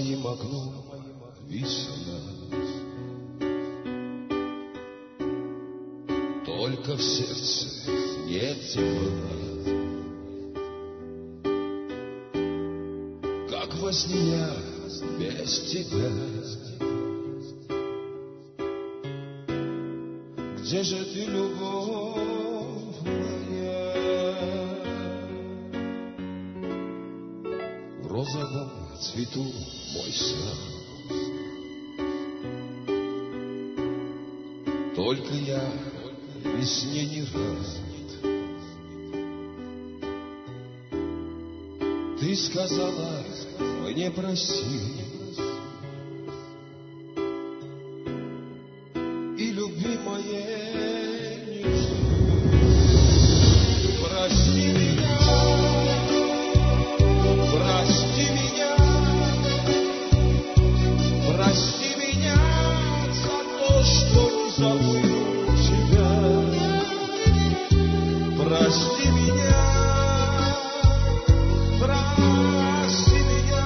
моим окном весна. Только в сердце нет тепла, как во сне я без тебя. Где же ты, любовь моя? В розовом цвету мой сад. Только я весне не рад. Ты сказала мне простить и любви моей не жди. Прости меня, прости меня, прости меня за то, что не забыл тебя. Прости меня, прости меня,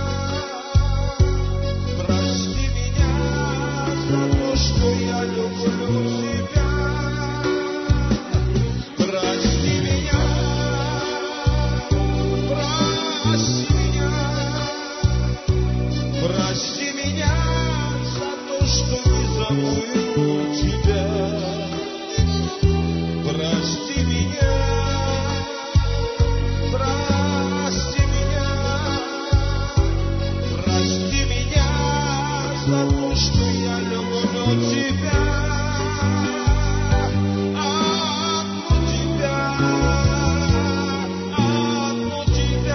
прости меня за то, что я люблю тебя. Прости меня, прости меня, прости меня за то, что не забыл тебя. Прости меня, прости меня, прости меня за то, что я люблю тебя. Одну тебя, одну тебя.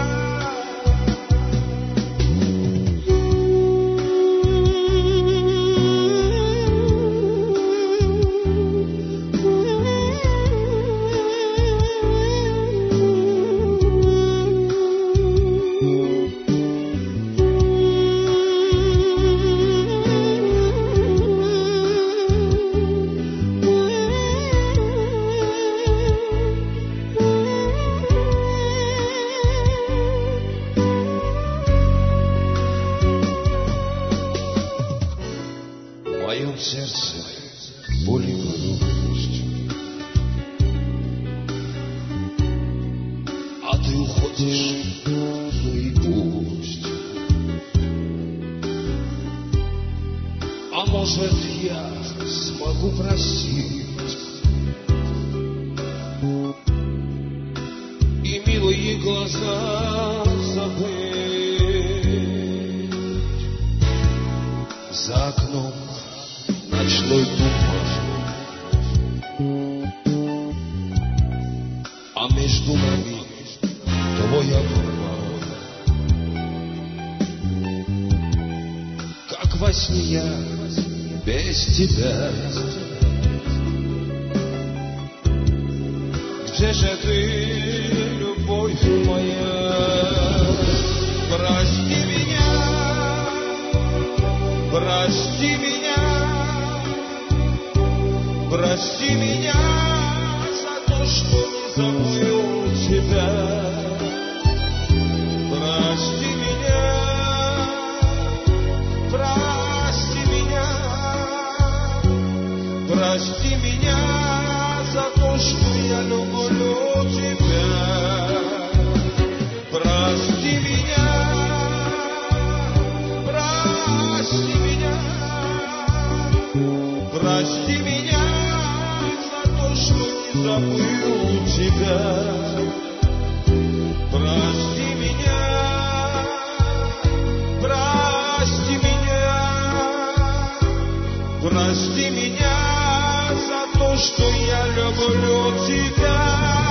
В моем сердце боль и грусть, а ты уходишь, ну и пусть. А может, я смогу простить и милые глаза забыть. За окном ночной туман, а между нами твой обман. Как во сне я без тебя. Где же ты, любовь моя? Прости меня, прости меня, прости меня за то, что не забыл тебя. Прости меня, прости меня, прости меня за то, что я люблю тебя. Прости меня, прости меня, прости меня за то, что не забыл тебя. Прости меня, прости меня, прости меня за то, что я люблю тебя.